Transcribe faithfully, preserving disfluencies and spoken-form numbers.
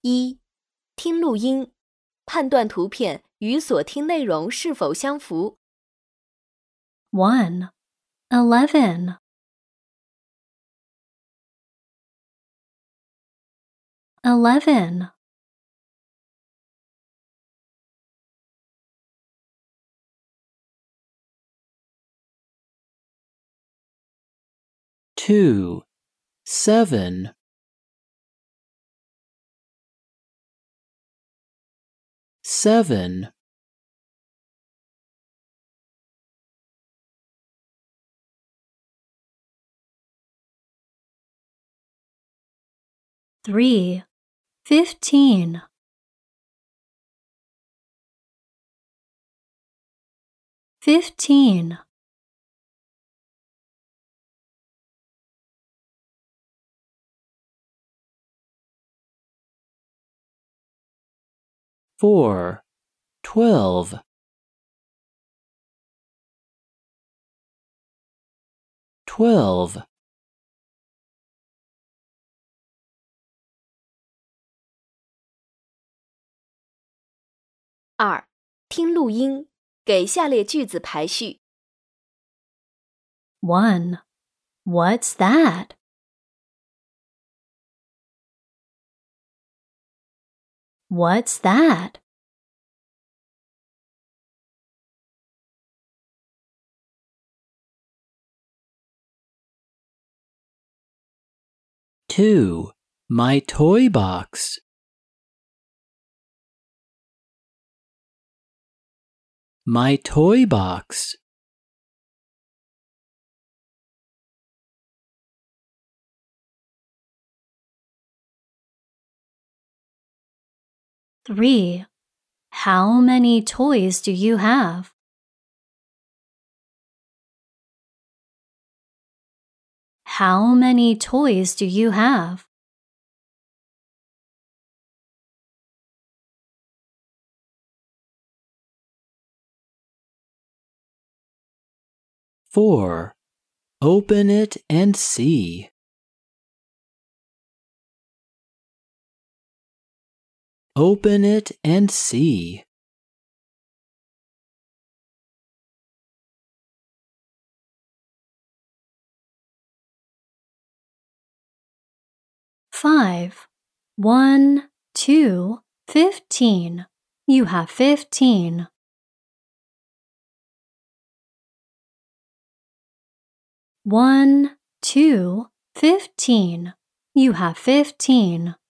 一、听录音，判断图片与所听内容是否相符。 one, eleven, eleven, two, seven, seven, three, fifteen, fifteen, four, twelve, twelve, 二、听录音，给下列句子排序。 one. What's that? What's that? two, my toy box. My toy box. three. How many toys do you have? How many toys do you have? four, open it and see. Open it and see. five. one, two, fifteen. You have fifteen. one, two, fifteen. You have fifteen.